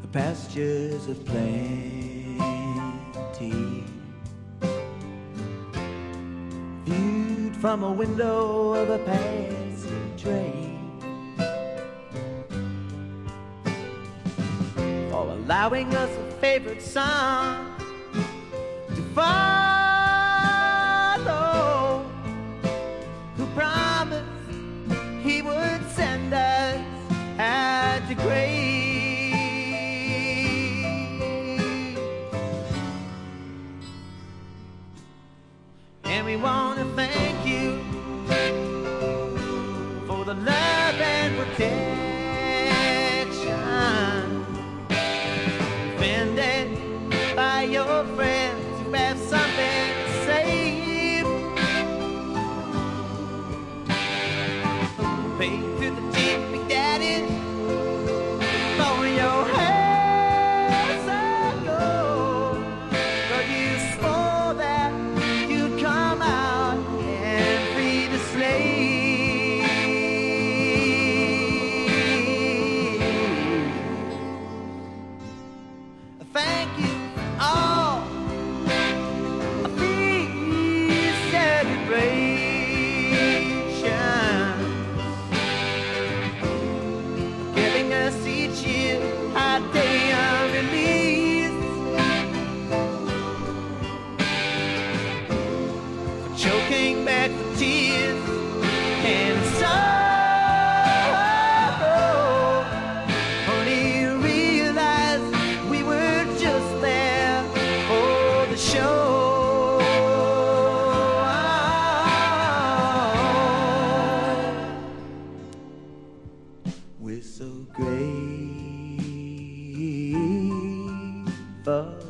pastures of plenty, viewed from a window of a passing train, for allowing us a favorite song to follow, who promised he would send us at the grave. And we want to thank you for the love and protection, defended by your friends who have something to say. Pay through the deep big daddies for your hands of gold, but you swore that you'd come out and free the slave. Thank you all of these celebrations, giving us each year our day of release, for choking back the tears and sorrow. Only you realize we were just there for the show. We're so grateful